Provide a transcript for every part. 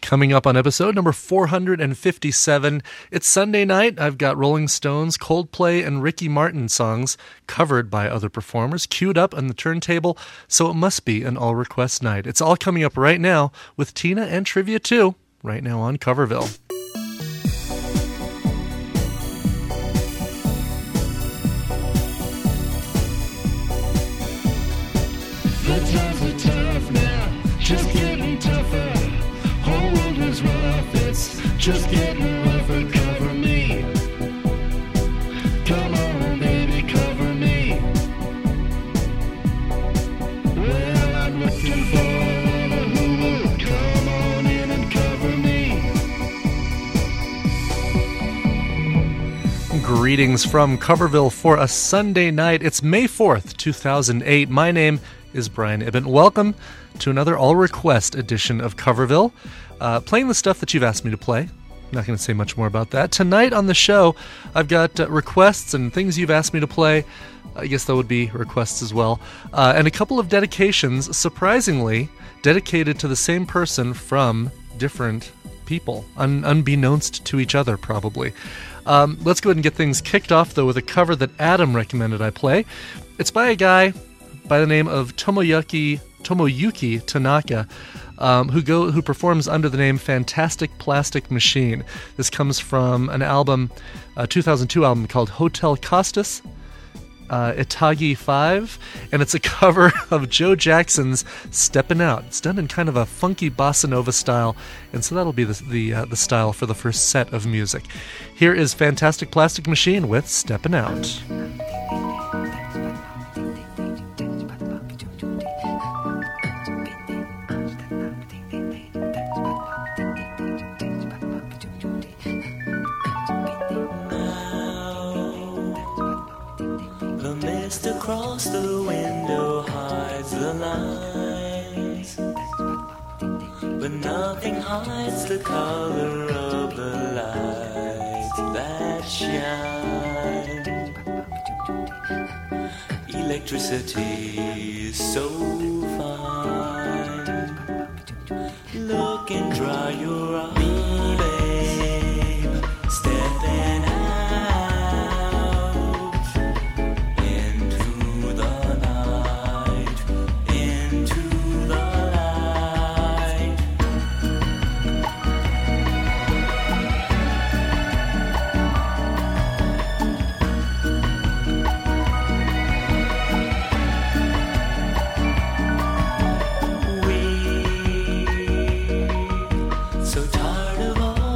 Coming up on episode number 457, it's Sunday night. I've got Rolling Stones, Coldplay, and Ricky Martin songs covered by other performers, queued up on the turntable, so it must be an all-request night. It's all coming up right now with Tina and Trivia too, right now on Coverville. The times are tough now, just getting tougher. Whole world is rough, it's just getting rougher. Cover me, come on baby, cover me. Well, I'm looking for one who will come on in and cover me. Greetings from Coverville for a Sunday night. It's May 4th, 2008. My name is Brian Ibbott. Welcome to another all-request edition of Coverville, playing the stuff that you've asked me to play. I'm not going to say much more about that. Tonight on the show, I've got requests and things you've asked me to play. I guess that would be requests as well. And a couple of dedications, surprisingly, dedicated to the same person from different people, unbeknownst to each other, probably. Let's go ahead and get things kicked off, though, with a cover that Adam recommended I play. It's by a guy by the name of Tomoyuki Tanaka, who performs under the name Fantastic Plastic Machine. This comes from an album, a 2002 album called Hotel Costas, Itagi 5, and it's a cover of Joe Jackson's Steppin' Out. It's done in kind of a funky bossa nova style, and so that'll be the style for the first set of music. Here is Fantastic Plastic Machine with Steppin' Out. Across the window hides the lines, but nothing hides the color of the lights that shine. Electricity is so fine. Look and dry your eyes, babe, stepping out. So tired of all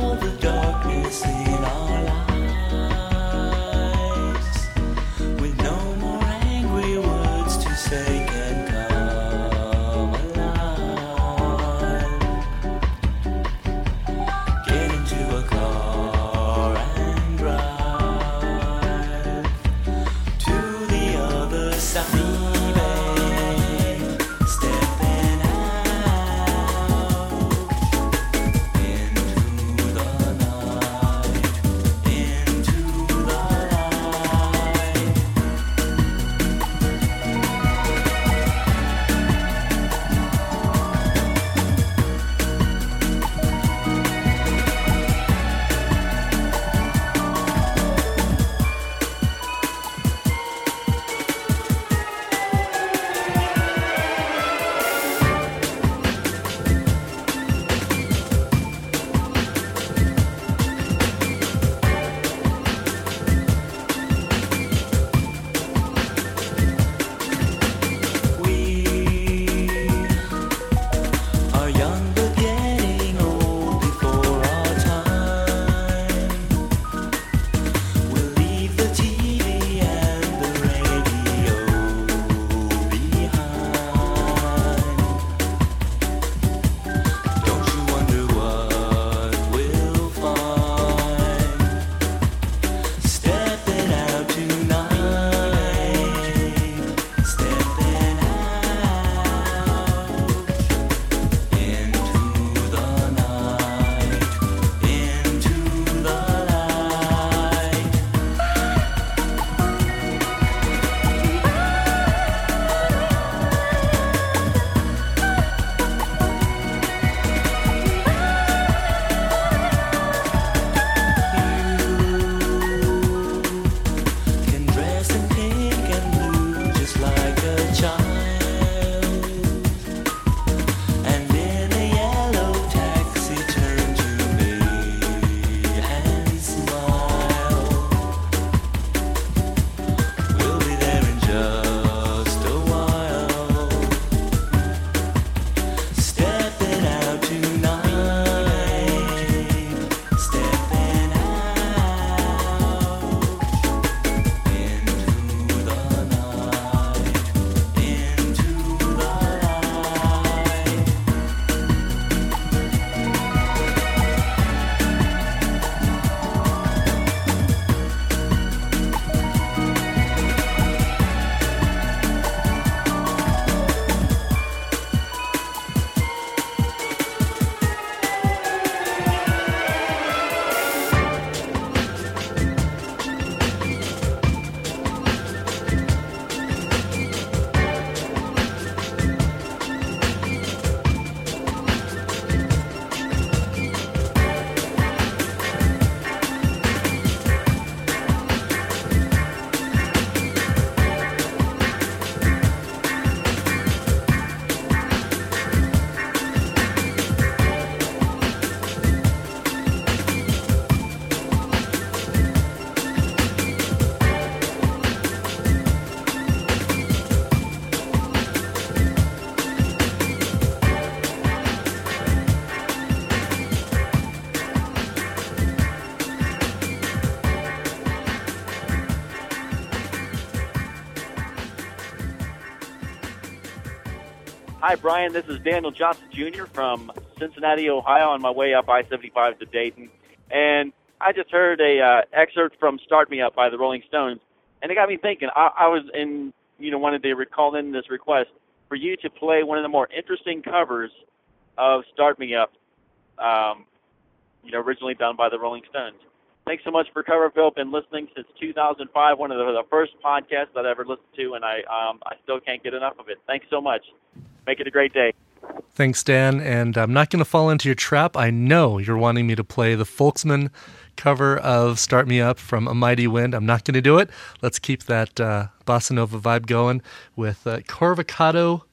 Hi, Brian. This is Daniel Johnson Jr. from Cincinnati, Ohio, on my way up I-75 to Dayton. And I just heard a excerpt from Start Me Up by the Rolling Stones, and it got me thinking. I was wanted to call in this request for you to play one of the more interesting covers of Start Me Up, originally done by the Rolling Stones. Thanks so much for Coverville. Been listening since 2005, one of the first podcasts that I ever listened to, and I still can't get enough of it. Thanks so much. Make it a great day. Thanks, Dan. And I'm not going to fall into your trap. I know you're wanting me to play the Folksman cover of Start Me Up from A Mighty Wind. I'm not going to do it. Let's keep that bossa nova vibe going with Corcovado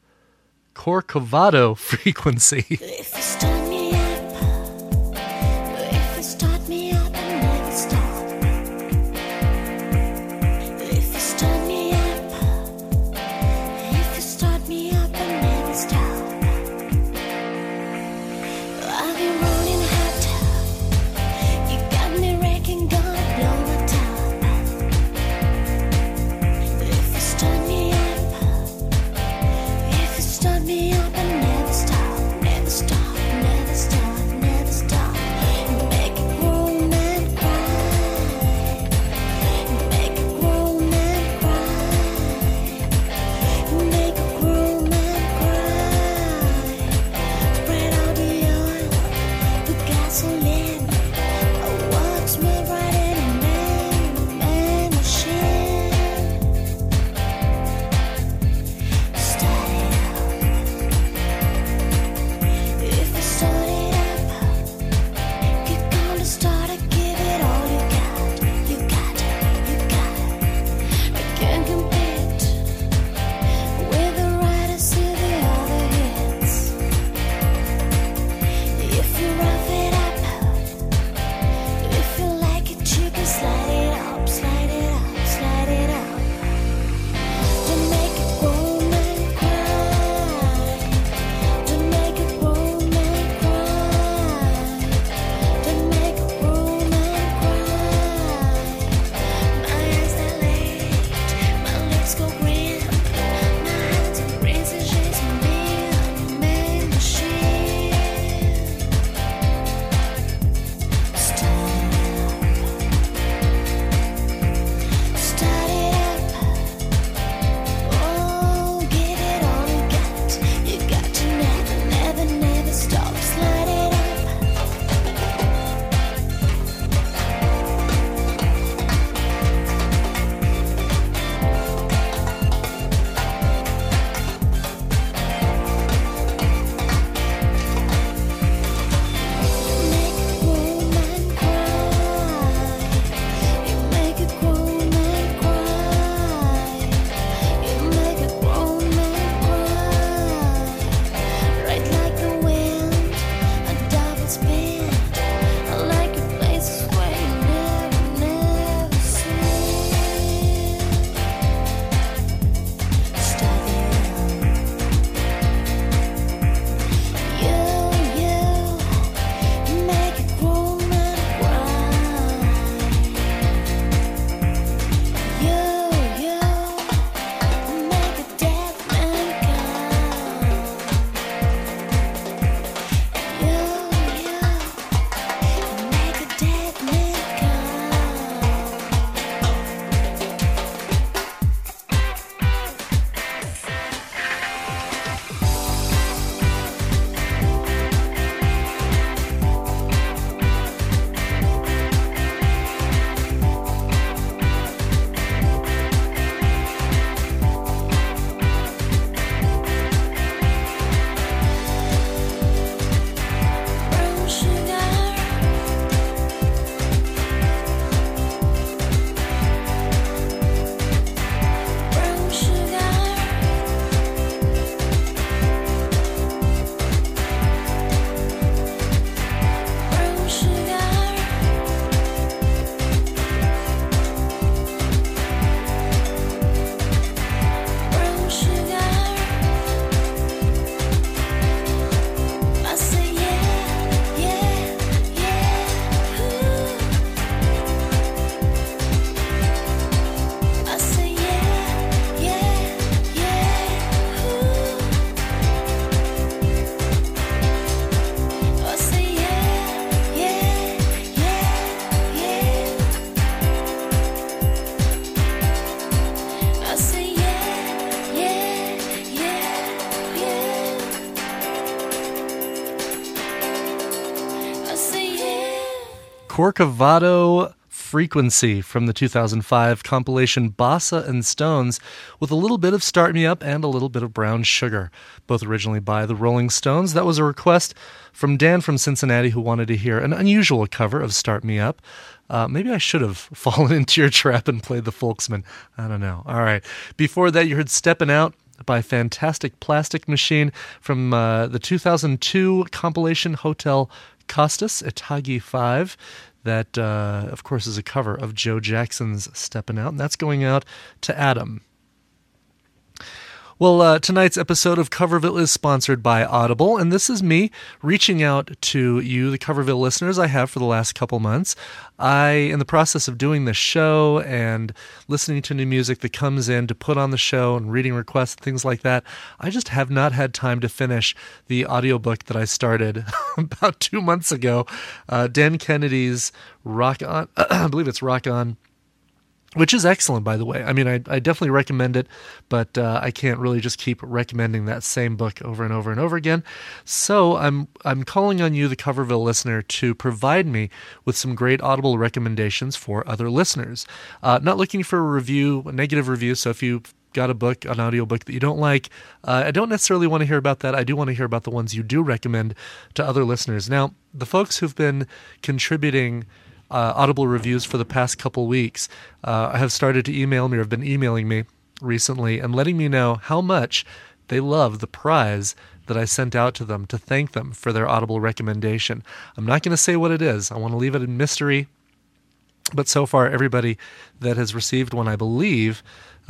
Frequency. If you start me up, if you start me up and never stop. If you start me up, if you start me up and never stop. I've been rolling hot, you got me wrecking, gonna blow the top. If you start me up, if you start me up and never stop, never stop, never Corcovado Frequency from the 2005 compilation Bossa and Stones, with a little bit of Start Me Up and a little bit of Brown Sugar, both originally by the Rolling Stones. That was a request from Dan from Cincinnati, who wanted to hear an unusual cover of Start Me Up. Maybe I should have fallen into your trap and played the Folksman. I don't know. All right. Before that, you heard Steppin' Out by Fantastic Plastic Machine from the 2002 compilation Hotel Costas, Itagi 5. That, of course, is a cover of Joe Jackson's Steppin' Out, and that's going out to Adam. Well, tonight's episode of Coverville is sponsored by Audible, and this is me reaching out to you, the Coverville listeners I have for the last couple months. In the process of doing this show and listening to new music that comes in to put on the show and reading requests, things like that, I just have not had time to finish the audiobook that I started about 2 months ago, Dan Kennedy's Rock On, I believe it's Rock On, which is excellent, by the way. I mean, I definitely recommend it, but I can't really just keep recommending that same book over and over and over again. So I'm calling on you, the Coverville listener, to provide me with some great Audible recommendations for other listeners. Not looking for a negative review, so if you've got a book, an audiobook that you don't like, I don't necessarily want to hear about that. I do want to hear about the ones you do recommend to other listeners. Now, the folks who've been contributing Audible reviews for the past couple weeks have started to email me, or have been emailing me recently and letting me know how much they love the prize that I sent out to them to thank them for their Audible recommendation. I'm not going to say what it is. I want to leave it in mystery. But so far, everybody that has received one, I believe,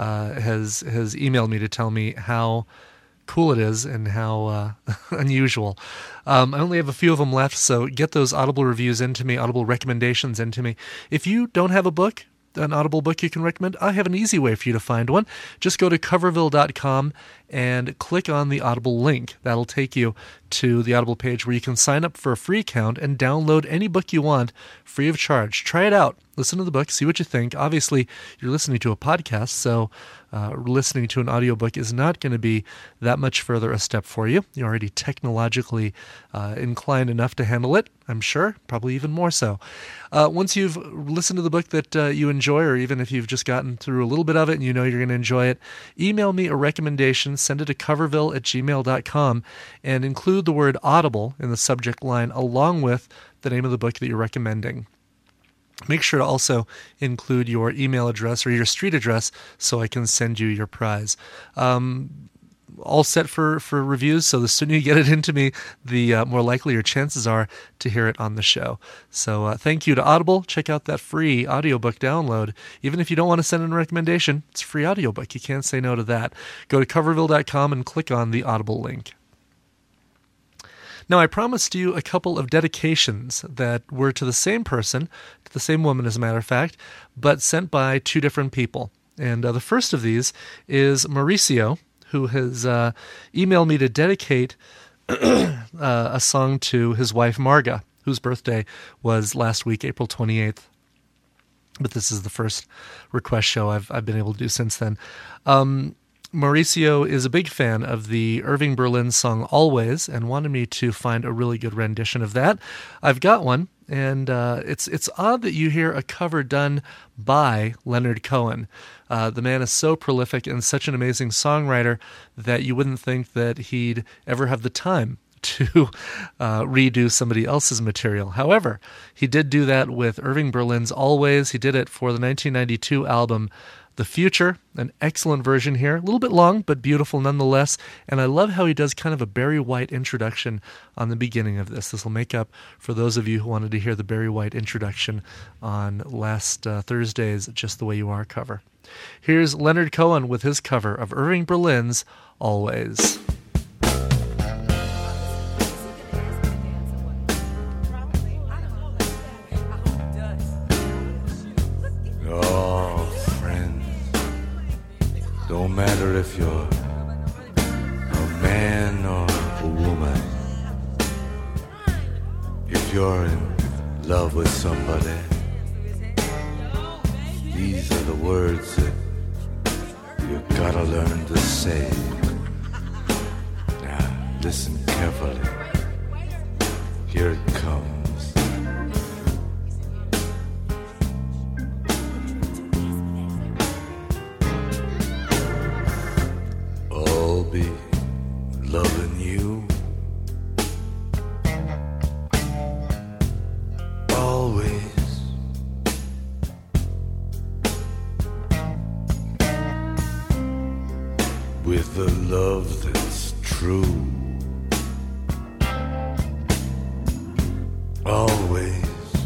has emailed me to tell me how cool it is and how unusual. I only have a few of them left, so get those Audible reviews into me, Audible recommendations into me. If you don't have a book, an Audible book you can recommend, I have an easy way for you to find one. Just go to coverville.com and click on the Audible link. That'll take you to the Audible page where you can sign up for a free account and download any book you want free of charge. Try it out. Listen to the book, see what you think. Obviously, you're listening to a podcast, so listening to an audiobook is not going to be that much further a step for you. You're already technologically inclined enough to handle it, I'm sure, probably even more so. Once you've listened to the book that you enjoy, or even if you've just gotten through a little bit of it and you know you're going to enjoy it, email me a recommendation, send it to coverville@gmail.com, and include the word Audible in the subject line along with the name of the book that you're recommending. Make sure to also include your email address or your street address so I can send you your prize. All set for reviews, so the sooner you get it into me, the more likely your chances are to hear it on the show. So thank you to Audible. Check out that free audiobook download. Even if you don't want to send in a recommendation, it's a free audiobook. You can't say no to that. Go to coverville.com and click on the Audible link. Now, I promised you a couple of dedications that were to the same person, to the same woman, as a matter of fact, but sent by two different people. And the first of these is Mauricio, who has emailed me to dedicate a song to his wife, Marga, whose birthday was last week, April 28th. But this is the first request show I've been able to do since then. Mauricio is a big fan of the Irving Berlin song Always and wanted me to find a really good rendition of that. I've got one, and it's odd that you hear a cover done by Leonard Cohen. The man is so prolific and such an amazing songwriter that you wouldn't think that he'd ever have the time to redo somebody else's material. However, he did do that with Irving Berlin's Always. He did it for the 1992 album The Future, an excellent version here. A little bit long, but beautiful nonetheless. And I love how he does kind of a Barry White introduction on the beginning of this. This will make up for those of you who wanted to hear the Barry White introduction on last Thursday's Just the Way You Are cover. Here's Leonard Cohen with his cover of Irving Berlin's Always. Don't matter if you're a man or a woman. If you're in love with somebody, these are the words that you gotta learn to say. Now, listen carefully. Here it comes. love that's true. Always.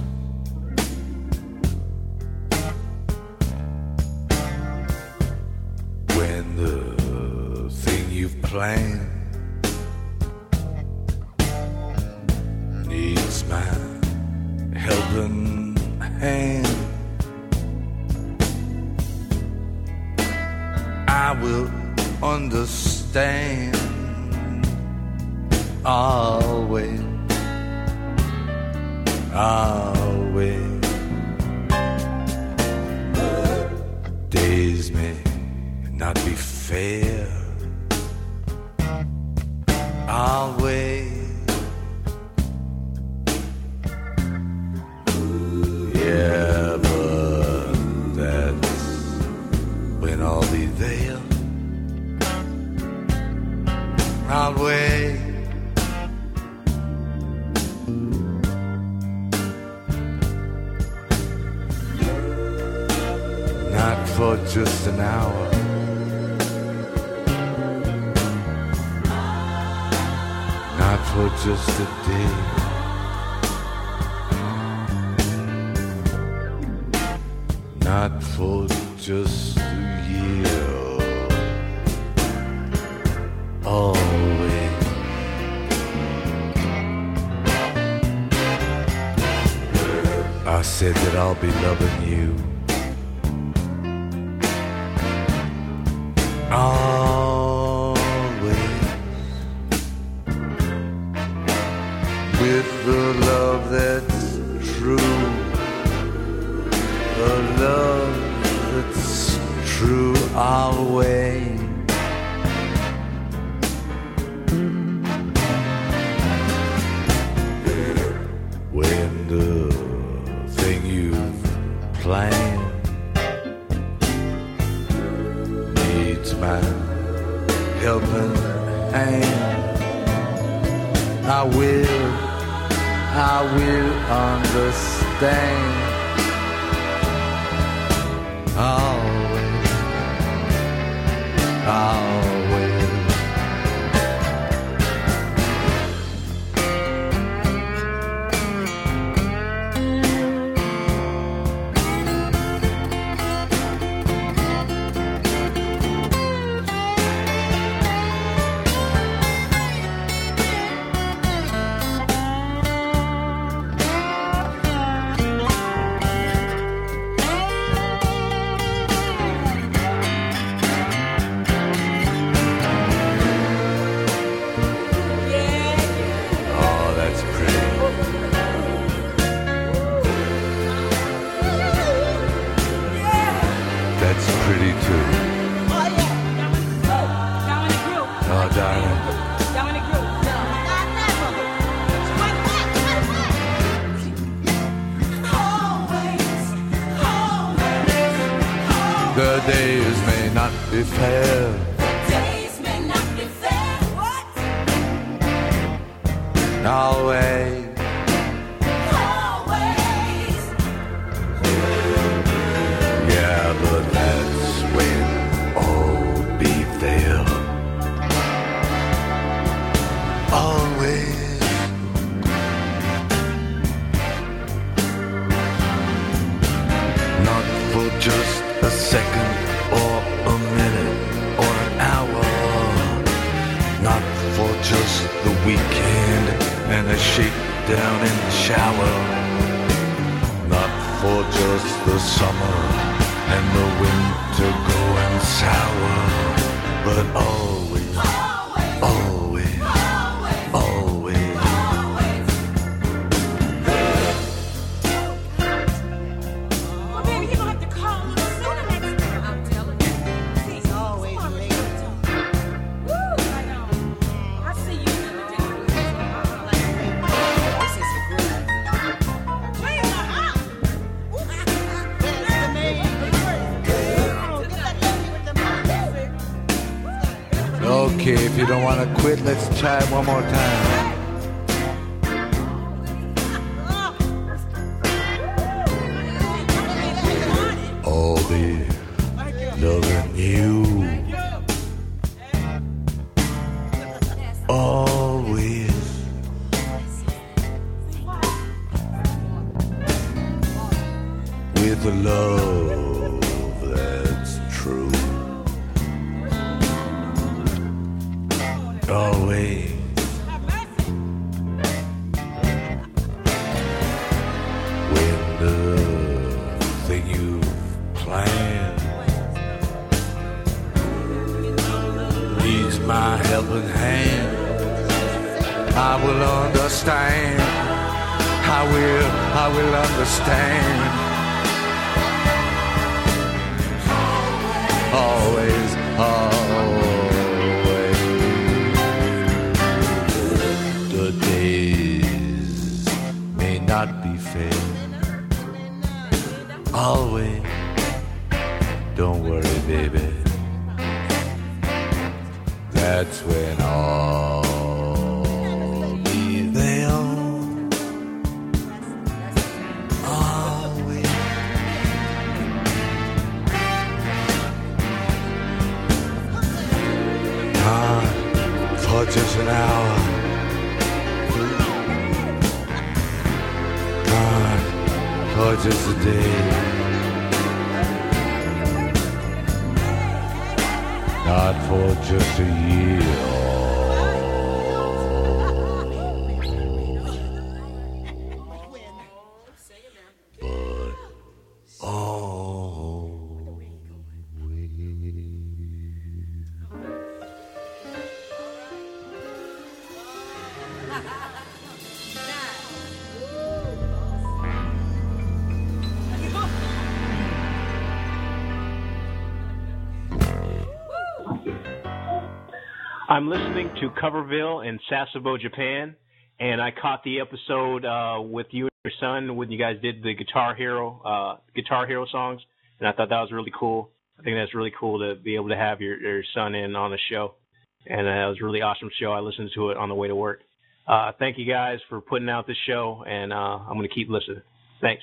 When the thing you've planned needs my helping hand, I will understand. Always, always. Days may not be fair. Always. Yeah, but that's when I'll be there. I'll wait. Not for just an hour. Not for just a day. Not for just a year. Always. I said that I'll be loving you. Always. With the love that's true. The love that's true always. When the thing you've planned needs my helping hand, I will understand. Always, always. The days may not be fair. Days may not be fair. What? Always. Always. Yeah, but that's when I'll be there. Always. Not for just a second or a minute or an hour. Not for just the weekend and a shakedown in the shower. Not for just the summer and the winter going sour. But always, always, always. Well, baby, you're gonna have to call me sooner next time. I'm telling you. He's always late. Woo, right on. I see you in the day. This is a groove. Clean the house. That's the man. Get that lady with the music. Okay, if you don't want to quit, let's try it one more time. I'll be loving you. with a love that's true. Always. When the thing you've planned needs my helping hand, I will understand. I will understand. Always, always. The days may not be fair. Always. Don't worry, baby. That's when I'll be there. Always. Time for just an hour. Time for just a day. Not for just a year. But I'm listening to Coverville in Sasebo, Japan, and I caught the episode with you and your son when you guys did the Guitar Hero songs, and I thought that was really cool. I think that's really cool to be able to have your son in on the show, and that was a really awesome show. I listened to it on the way to work. Thank you guys for putting out this show, and I'm going to keep listening. Thanks.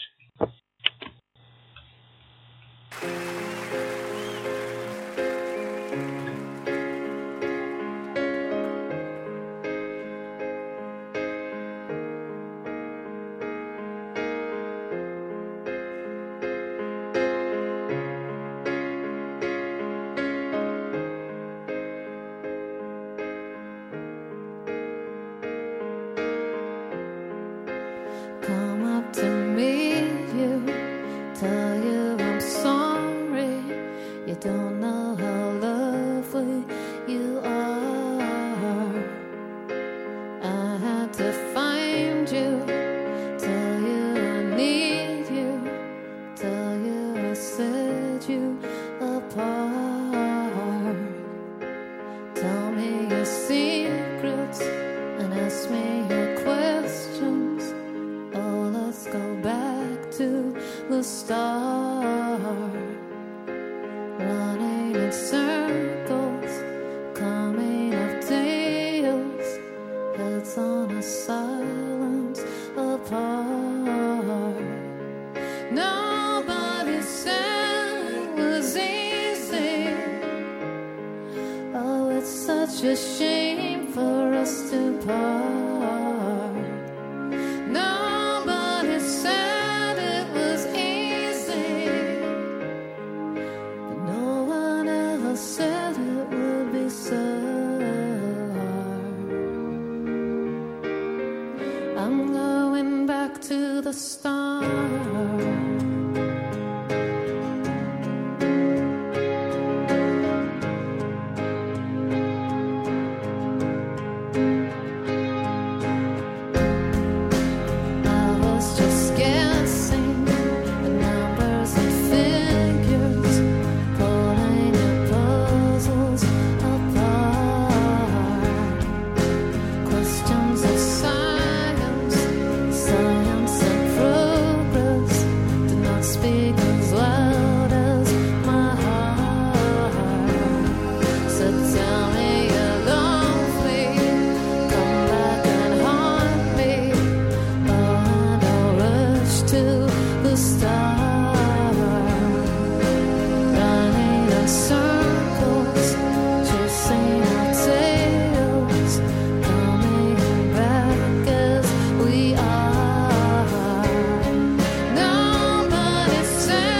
Come up to meet you, tell you I'm sorry. You don't know how lovely you are. I had to find you, tell you I need you, tell you I set you apart. Tell me your secrets and ask me your questions. Oh, let's go back to the start. Running in circles, coming up tails, heads on a silence apart. Nobody said it was easy. Oh, it's such a shame for us to part. Nobody said it was easy, but no one ever said it would be so hard. I'm going back to the start. I was just guessing the numbers and figures, pulling your puzzles apart. Questions of science, science and progress do not speak as loud as my heart. So tell me you love me, come back and haunt me. Oh, and I'll rush to the start. Running in circles, chasing our tails, coming back as we are. Nobody said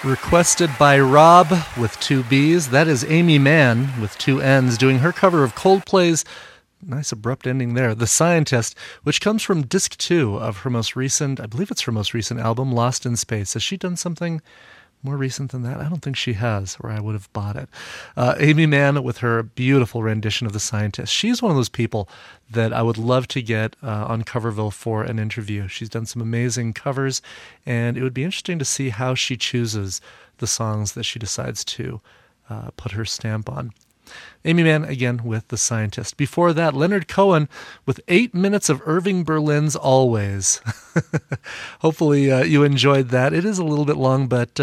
Requested by Rob with 2 B's. That is Amy Mann with 2 N's doing her cover of Coldplay's, nice abrupt ending there, The Scientist, which comes from disc 2 of her most recent, I believe it's her most recent album, Lost in Space. Has she done something more recent than that? I don't think she has, or I would have bought it. Amy Mann with her beautiful rendition of The Scientist. She's one of those people that I would love to get on Coverville for an interview. She's done some amazing covers, and it would be interesting to see how she chooses the songs that she decides to put her stamp on. Amy Mann, again, with The Scientist. Before that, Leonard Cohen with 8 minutes of Irving Berlin's Always. Hopefully you enjoyed that. It is a little bit long, but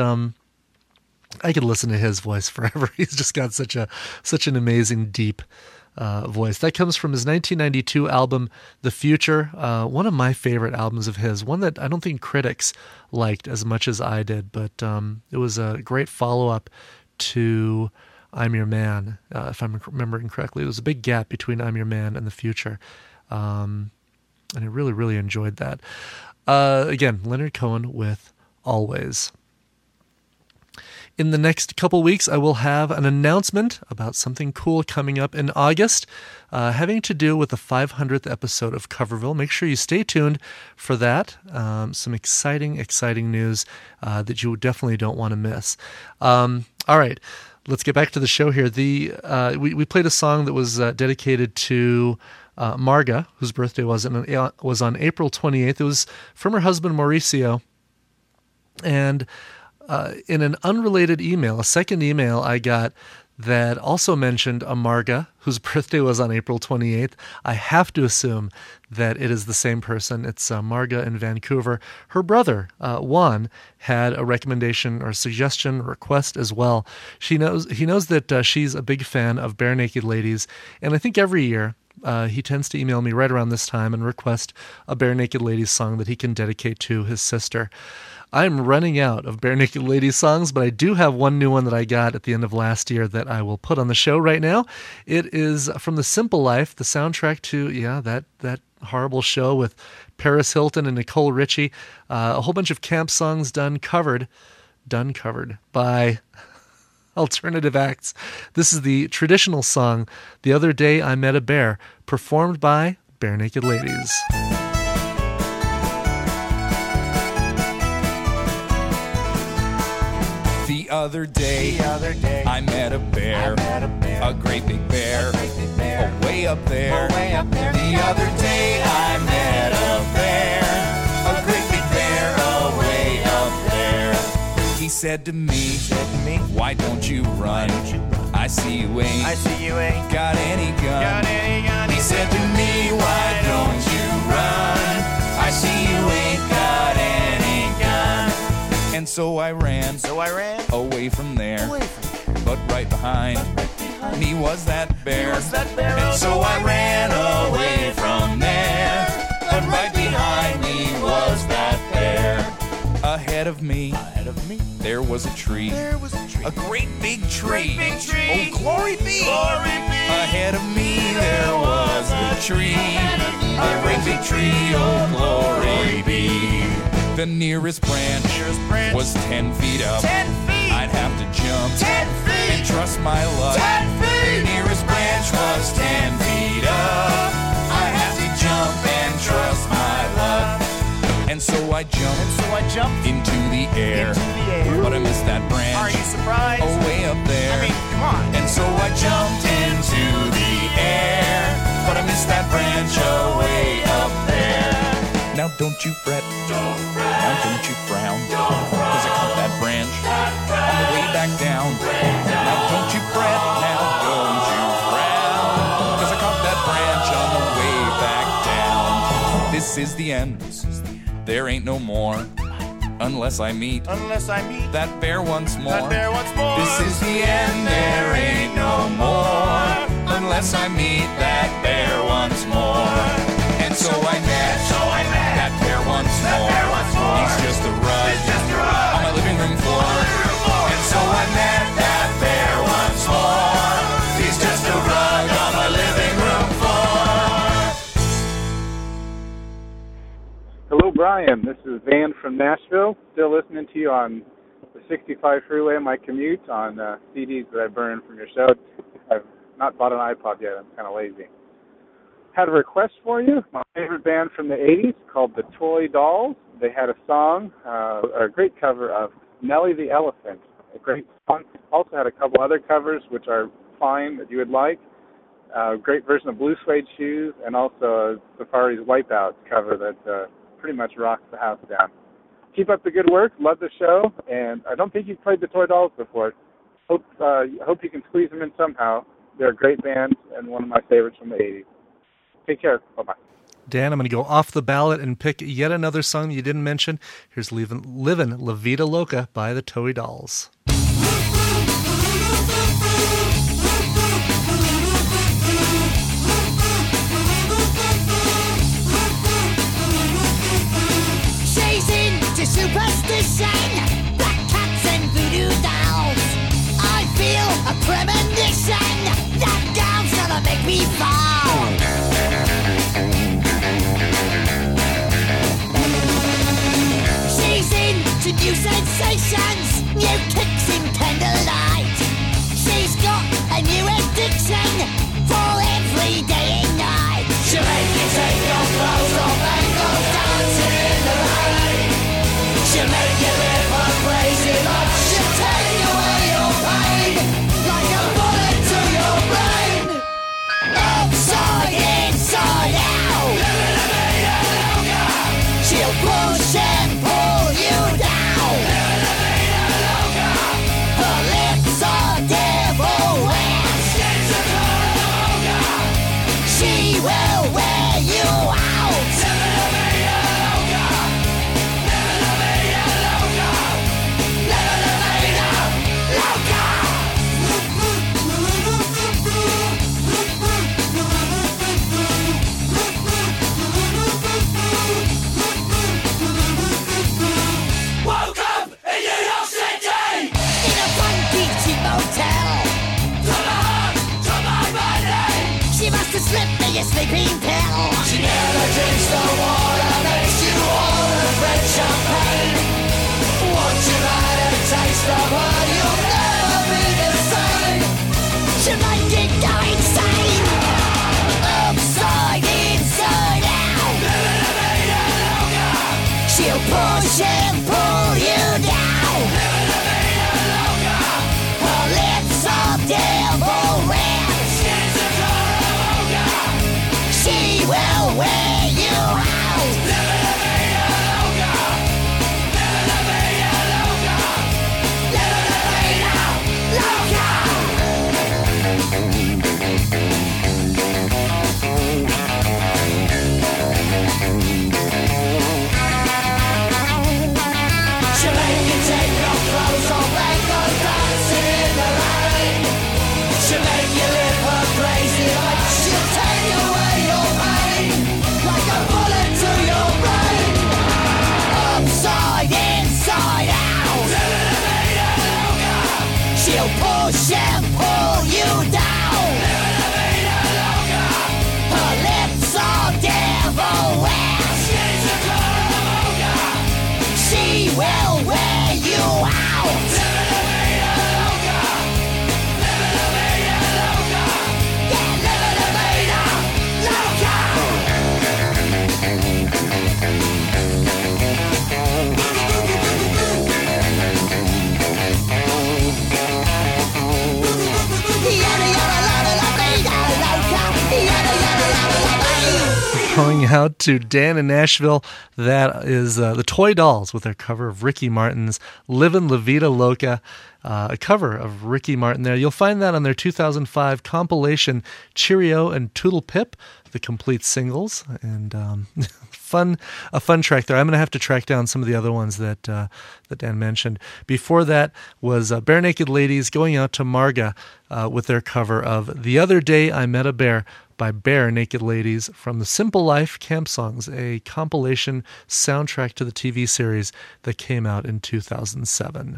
I could listen to his voice forever. He's just got such an amazing, deep voice. That comes from his 1992 album, The Future, one of my favorite albums of his, one that I don't think critics liked as much as I did, but it was a great follow-up to I'm Your Man, if I'm remembering correctly. There was a big gap between I'm Your Man and The Future, and I really, really enjoyed that. Again, Leonard Cohen with Always. In the next couple weeks, I will have an announcement about something cool coming up in August, having to do with the 500th episode of Coverville. Make sure you stay tuned for that. Some exciting, exciting news that you definitely don't want to miss. All right. Let's get back to the show here. We played a song that was dedicated to Marga, whose birthday was on April 28th. It was from her husband Mauricio. And in an unrelated email, a second email I got that also mentioned a Marga, whose birthday was on April 28th. I have to assume that it is the same person. It's Marga in Vancouver. Her brother, Juan, had a recommendation or suggestion, request as well. He knows that she's a big fan of Bare Naked Ladies, and I think every year he tends to email me right around this time and request a Bare Naked Ladies song that he can dedicate to his sister. I'm running out of Bare Naked Ladies songs, but I do have one new one that I got at the end of last year that I will put on the show right now. It is from The Simple Life, the soundtrack to, that horrible show with Paris Hilton and Nicole Richie. A whole bunch of camp songs done covered by alternative acts. This is the traditional song, The Other Day I Met a Bear, performed by Bare Naked Ladies. The other day, I met a bear, a great big bear, way up there. The other day, I met a bear, a great big bear, way up there. He said to me, why don't you run? I see you ain't got any gun. He said to me, why don't you run? I see you ain't got any gun. And so I ran away from there. But right behind me was that bear. And so I ran away from there. But right behind me was that bear. Ahead of me, there was a tree. A great big tree. Oh, glory be. Ahead of me, there was a tree. A great big tree. Oh, glory be. The nearest branch was 10 feet up. I'd have to jump 10 feet and trust my luck. 10 feet. The nearest branch was 10 feet up. I'd have to jump and trust my luck. And so I jumped into the air. But I missed that branch. Are you surprised? Oh, way up there. I mean, come on. And so I jumped into the air. But I missed that branch way up there. Now don't you fret. Now don't you frown. Cause I caught that branch on the way back down. Now don't you fret. Now don't you frown. Cause I caught that branch on the way back down. This is the end. There ain't no more. Unless I meet that bear once more. This is the end. There ain't no more. Unless I meet that bear once more. And so I met that bear once more. He's just a rug on my living room floor. And so I met that bear once more. He's just a rug on my living room floor. Hello, Brian. This is Van from Nashville. Still listening to you on the 65 freeway on my commute on CDs that I burned from your show. I've not bought an iPod yet. I'm kind of lazy. Had a request for you. My favorite band from the 80s called the Toy Dolls. They had a song, a great cover of Nellie the Elephant. A great song. Also had a couple other covers, which are fine, that you would like. Great version of Blue Suede Shoes, and also Safari's Wipeout cover that pretty much rocks the house down. Keep up the good work. Love the show. And I don't think you've played the Toy Dolls before. Hope you can squeeze them in somehow. They're a great band and one of my favorites from the 80s. Take care. Bye-bye. Dan, I'm going to go off the ballot and pick yet another song you didn't mention. Here's Livin' La Vida Loca by the Toy Dolls. She's into superstition, black cats and voodoo dolls. I feel a premonition, that girl's gonna make me fall. She's into new sensations, new kicks in candlelight. She's got a new addiction for every day and night. She'll make you take your clothes off and go dancing in the rain. She'll make you live a crazy life. She'll take away your pain like a bullet to your brain. Upside, inside out. She'll push and pull you down. Her lips are devil wares. She will wear you out. Welcome in New York City! In a funky cheap motel. To my heart, to my body! She must have slipped me a sleeping pill. She never drinks the water, makes you order red champagne. Once you've had a taste of her, you'll never be the same. She'll make you go insane. Upside, inside out. She'll push and pull you down. Her lips are devil red. She will wear you out. She'll make you take your clothes off and go dancing in the rain. She'll make you live her crazy life. She'll take away your pain like a bullet to your brain. Upside, inside out. She'll push and pull you down. Her lips are devil wares. She will wear you out. Yeah, live in a vida Going out to Dan in Nashville. That is the Toy Dolls with their cover of Ricky Martin's Livin' La Vida Loca, a cover of Ricky Martin there. You'll find that on their 2005 compilation Cheerio and Toodle Pip, the complete singles, and a fun track there. I'm going to have to track down some of the other ones that Dan mentioned. Before that was Bare Naked Ladies going out to Marga with their cover of The Other Day I Met a Bear by Bare Naked Ladies from the Simple Life Camp Songs, a compilation soundtrack to the TV series that came out in 2007.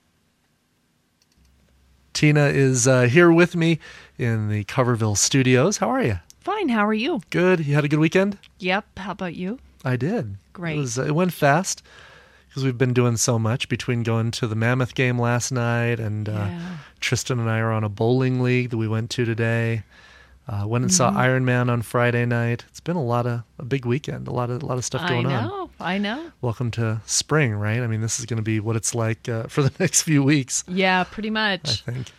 Tina is here with me in the Coverville studios. How are you? Fine, how are you? Good. You had a good weekend? Yep, how about you? I did. Great. It went fast. because we've been doing so much between going to the Mammoth game last night and Tristan and I are on a bowling league that we went to today. Went and saw Iron Man on Friday night. It's been a big weekend, a lot of stuff going on. I know. Welcome to spring, right? I mean, this is going to be what it's like for the next few weeks. Yeah, pretty much. I think.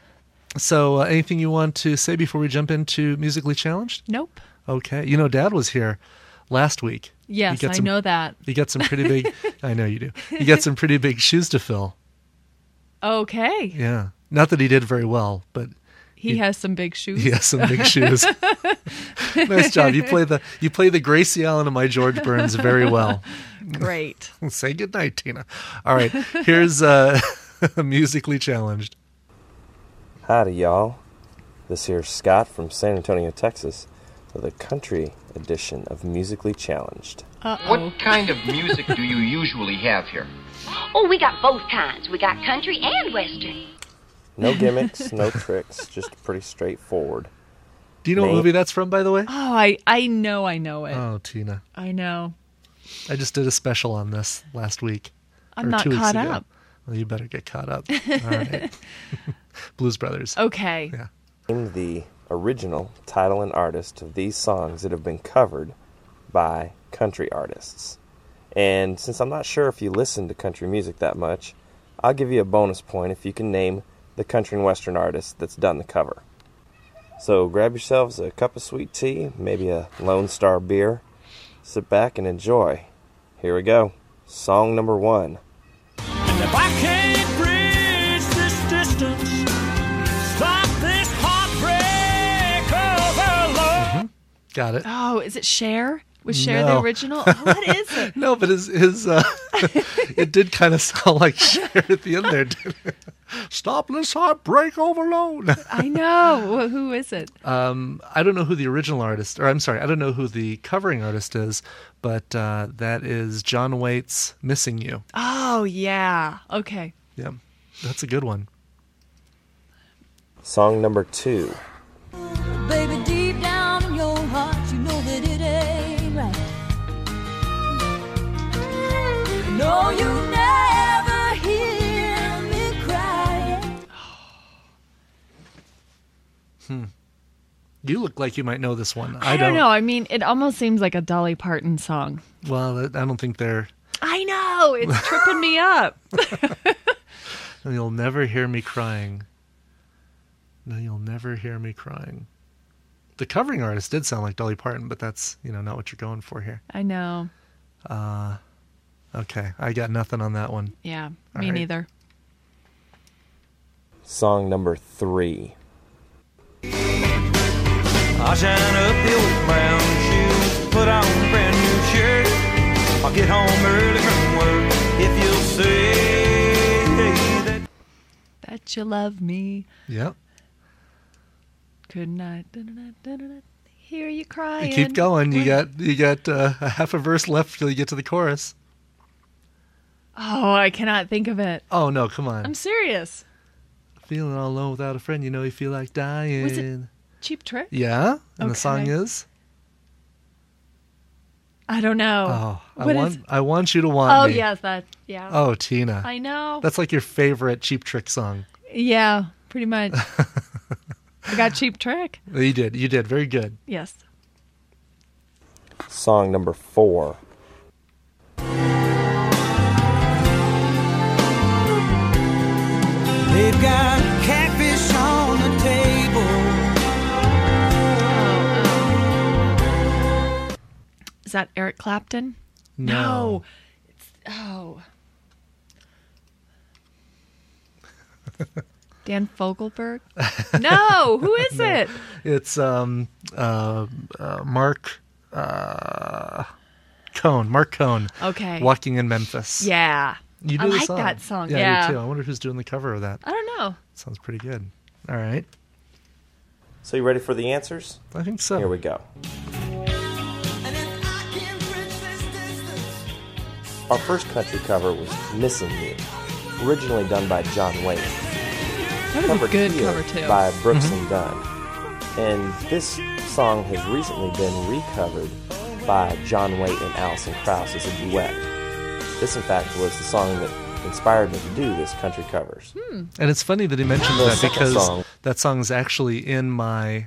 So anything you want to say before we jump into Musically Challenged? Nope. Okay. You know, Dad was here last week. Yes, I know that. You got some pretty big, I know you do. You got some pretty big shoes to fill. Okay. Yeah. Not that he did very well, but he has some big shoes. He has some big shoes. Nice job. You play the Gracie Allen and my George Burns very well. Great. Say goodnight, Tina. All right. Here's Musically Challenged. Howdy, y'all. This here's Scott from San Antonio, Texas, with a country edition of Musically Challenged. What kind of music do you usually have here? Oh, we got both kinds. We got country and western. No gimmicks, no tricks, just pretty straightforward. Do you know what movie that's from, by the way? Oh, I know it. Oh, Tina. I know. I just did a special on this last week. I'm not caught up. Well, you better get caught up. All right. Blues Brothers. Okay. Yeah. Name the original title and artist of these songs that have been covered by country artists. And since I'm not sure if you listen to country music that much, I'll give you a bonus point if you can name the country and western artist that's done the cover. So grab yourselves a cup of sweet tea, maybe a Lone Star beer. Sit back and enjoy. Here we go. Song number 1. And if I can't bridge this distance, stop this heartbreak over love. Got it. Oh, is it Cher? Was Cher the original? Oh, what is it? No, but his it did kind of sound like Cher at the end there, didn't it? Stop this heartbreak overload. I know. Well, who is it? I don't know who the original artist, or I'm sorry, I don't know who the covering artist is, but that is John Waite's Missing You. Oh, yeah. Okay. Yeah, that's a good one. Song number 2. Baby, deep down in your heart, you know that it ain't right. No, you never hear me crying. You look like you might know this one. I don't know. I mean, it almost seems like a Dolly Parton song. Well, I don't think they're... I know. It's tripping me up. You'll never hear me crying. No, you'll never hear me crying. The covering artist did sound like Dolly Parton, but that's, not what you're going for here. I know. Okay, I got nothing on that one. Yeah, All me right. neither. Song number 3. I'll shine up the old brown shoes, put on a brand new shirt. I'll get home early from work if you'll say that you love me. Yep. Couldn't I hear you crying? Keep going. You got a half a verse left till you get to the chorus. Oh, I cannot think of it. Oh no, come on. I'm serious. Feeling all alone without a friend, you feel like dying. Was it Cheap Trick? Yeah, and the Okay. song is? I don't know. Oh, I want you to want me. Oh, yes, yeah. Oh, Tina. I know. That's like your favorite Cheap Trick song. Yeah, pretty much. I got Cheap Trick. You did. Very good. Yes. Song number 4. they've got catfish on the table. Is that Eric Clapton? No. Dan Fogelberg? No, who is it? It's Mark Cohn. Mark Cohn. Okay. Walking in Memphis. Yeah. You do I the like song. that song. Yeah, Yeah. I do too. I wonder who's doing the cover of that. I don't know. Sounds pretty good. All right. So you ready for the answers? I think so. Here we go. Our first country cover was Missing You, originally done by John Waite. That was a Covered good here cover, too. by Brooks and Dunn. And this song has recently been recovered by John Waite and Alison Krauss as a duet. This, in fact, was the song that inspired me to do this country covers. And it's funny that he mentioned The that second because song- that song is actually in my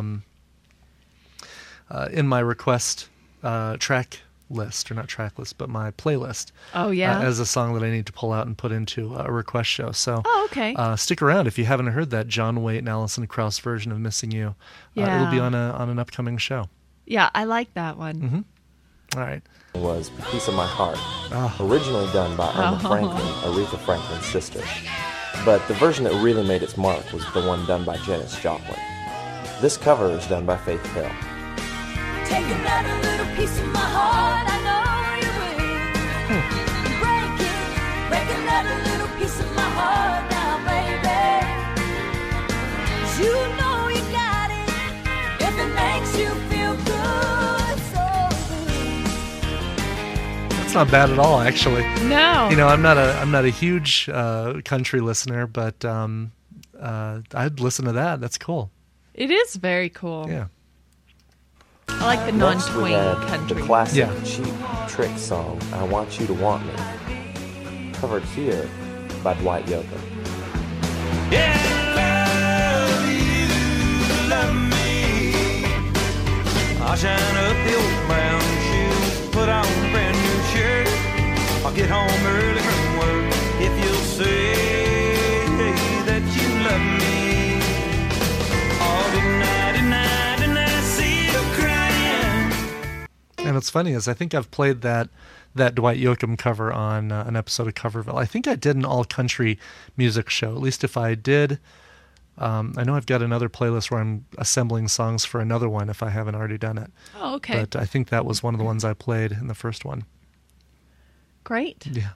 request track list, or not track list, but my playlist. Oh, yeah? As a song that I need to pull out and put into a request show. So okay. Stick around if you haven't heard that John Waite and Alison Krauss version of "Missing You." Yeah. It'll be on an upcoming show. Yeah, I like that one. Mm-hmm. All right. It was "Piece of My Heart," originally done by Irma Oh. Franklin, Aretha Franklin's sister. But the version that really made its mark was the one done by Janis Joplin. This cover is done by Faith Hill. Take another little piece of my heart, I know you will. Break another little piece of my heart now, baby. You know you got it, if it makes you feel good, so good. That's not bad at all, actually. No. You know, I'm not a huge country listener, but I'd listen to that. That's cool. It is very cool. Yeah. I like the Next, we non-twang had country. the classic Yeah. Cheap Trick song, "I Want You to Want Me," covered here by Dwight Yoakam. Love me. I'll shine up the old brown shoes, put on a brand new shirt. I'll get home early from work if you'll say that you love me. All tonight, and I see you crying. And what's funny is I think I've played that Dwight Yoakam cover on an episode of Coverville. I think I did an all country music show. At least if I did, I know I've got another playlist where I'm assembling songs for another one if I haven't already done it. Oh, okay. But I think that was one of the ones I played in the first one. Great. Yeah.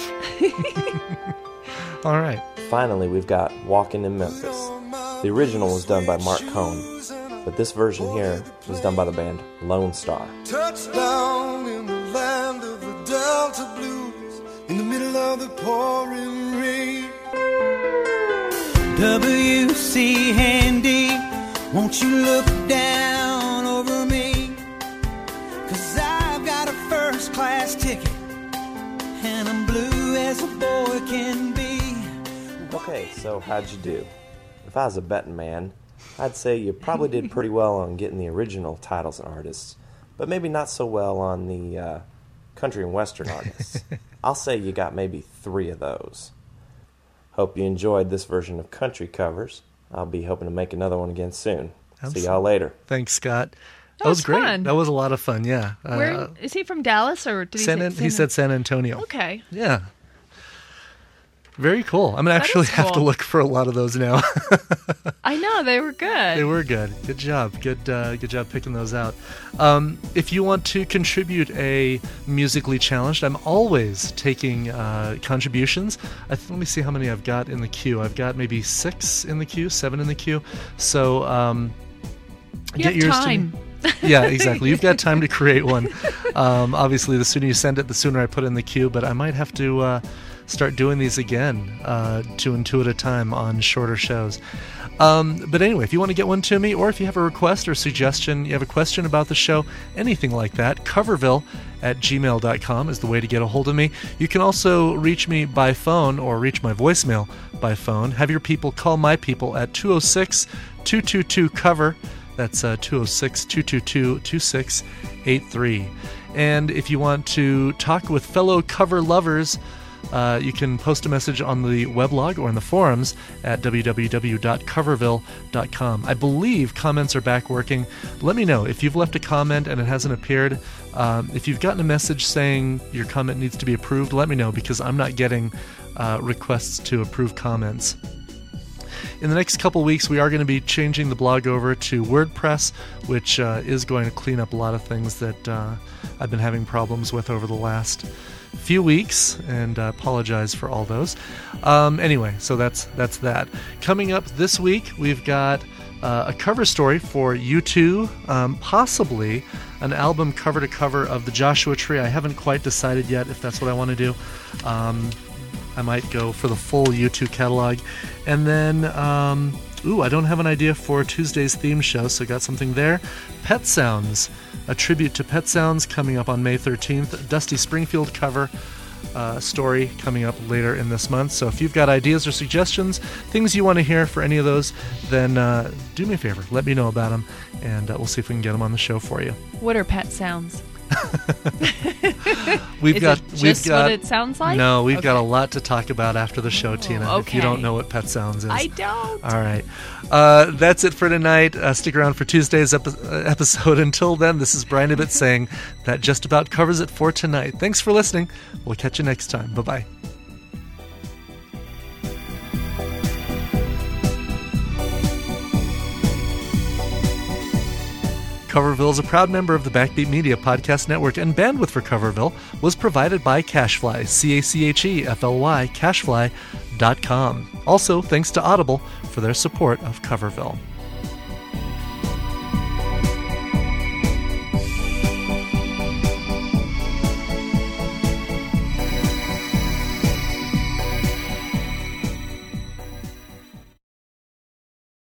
All right. Finally, we've got "Walking in Memphis." The original was done by Mark Cohn, but this version here was done by the band Lone Star. Touchdown in the land of the Delta Blues, in the middle of the pouring rain. W.C. Handy, won't you look down over me? 'Cause I've got a first class ticket, and I'm blue as a boy can be. Okay, so how'd you do? If I was a betting man, I'd say you probably did pretty well on getting the original titles and artists, but maybe not so well on the country and western artists. I'll say you got maybe 3 of those. Hope you enjoyed this version of Country Covers. I'll be hoping to make another one again soon. See y'all later. Thanks, Scott. That was great. fun. That was a lot of fun, yeah. Where is he from? Dallas, or did he say he said San Antonio. Okay. Yeah. Very cool. I'm going to actually have to cool. look for a lot of those now. I know, they were good. They were good. Good job. Good job picking those out. If you want to contribute a Musically Challenged, I'm always taking contributions. Let me see how many I've got in the queue. I've got maybe 6 in the queue, 7 in the queue. So get have yours time. to me. Yeah, exactly. You've got time to create one. Obviously, the sooner you send it, the sooner I put it in the queue. But I might have to start doing these again, 2 and 2 at a time on shorter shows. But anyway, if you want to get one to me, or if you have a request or suggestion, you have a question about the show, anything like that, coverville@gmail.com is the way to get a hold of me. You can also reach me by phone, or reach my voicemail by phone. Have your people call my people at 206-222-COVER. That's 206-222-2683. And if you want to talk with fellow cover lovers, you can post a message on the weblog or in the forums at www.coverville.com. I believe comments are back working. Let me know if you've left a comment and it hasn't appeared. If you've gotten a message saying your comment needs to be approved, let me know, because I'm not getting requests to approve comments. In the next couple weeks, we are going to be changing the blog over to WordPress, which is going to clean up a lot of things that I've been having problems with over the last few weeks, and apologize for all those. Anyway, so that's that. Coming up this week, we've got a cover story for U2, possibly an album cover to cover of the Joshua Tree. I haven't quite decided yet if that's what I want to do. I might go for the full U2 catalog. And then, I don't have an idea for Tuesday's theme show, so got something there. Pet Sounds, a tribute to Pet Sounds coming up on May 13th. Dusty Springfield cover story coming up later in this month. So if you've got ideas or suggestions, things you want to hear for any of those, then do me a favor. Let me know about them, and we'll see if we can get them on the show for you. What are pet sounds? We've got what it sounds like? No, we've got a lot to talk about after the show, Tina. If you don't know what pet sounds is, I don't. All right, that's it for tonight. Stick around for Tuesday's episode. Until then, this is Brian Ibbett saying that just about covers it for tonight. Thanks for listening. We'll catch you next time. Bye bye. Coverville is a proud member of the Backbeat Media Podcast Network, and bandwidth for Coverville was provided by Cashfly, CACHEFLY, Cashfly.com. Also, thanks to Audible for their support of Coverville.